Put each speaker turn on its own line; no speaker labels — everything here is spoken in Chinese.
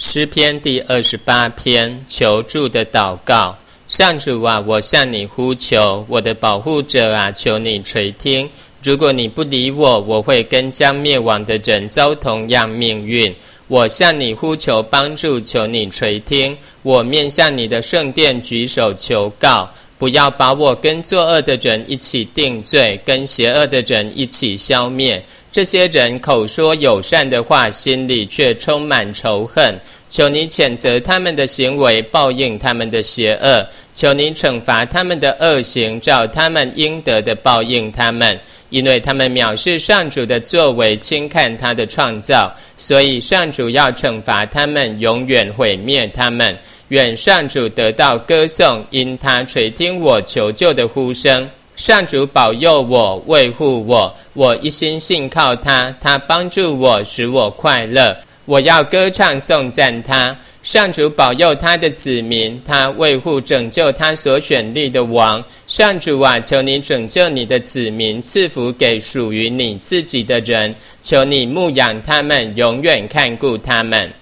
诗篇第28篇，求助的祷告。上主啊，我向你呼求，我的保护者啊，求你垂听。如果你不理我，我会跟将灭亡的人遭同样命运。我向你呼求帮助，求你垂听。我面向你的圣殿举手求告，不要把我跟作恶的人一起定罪，跟邪恶的人一起消灭。这些人口说友善的话，心里却充满仇恨。求你谴责他们的行为，报应他们的邪恶。求你惩罚他们的恶行，照他们应得的报应他们。因为他们藐视上主的作为，轻看他的创造，所以上主要惩罚他们，永远毁灭他们。愿上主得到歌颂，因他垂听我求救的呼声。上主保佑我，卫护我，我一心信靠他，他帮助我，使我快乐。我要歌唱颂赞他。上主保佑他的子民，他卫护拯救他所选立的王。上主啊，求你拯救你的子民，赐福给属于你自己的人。求你牧养他们，永远看顾他们。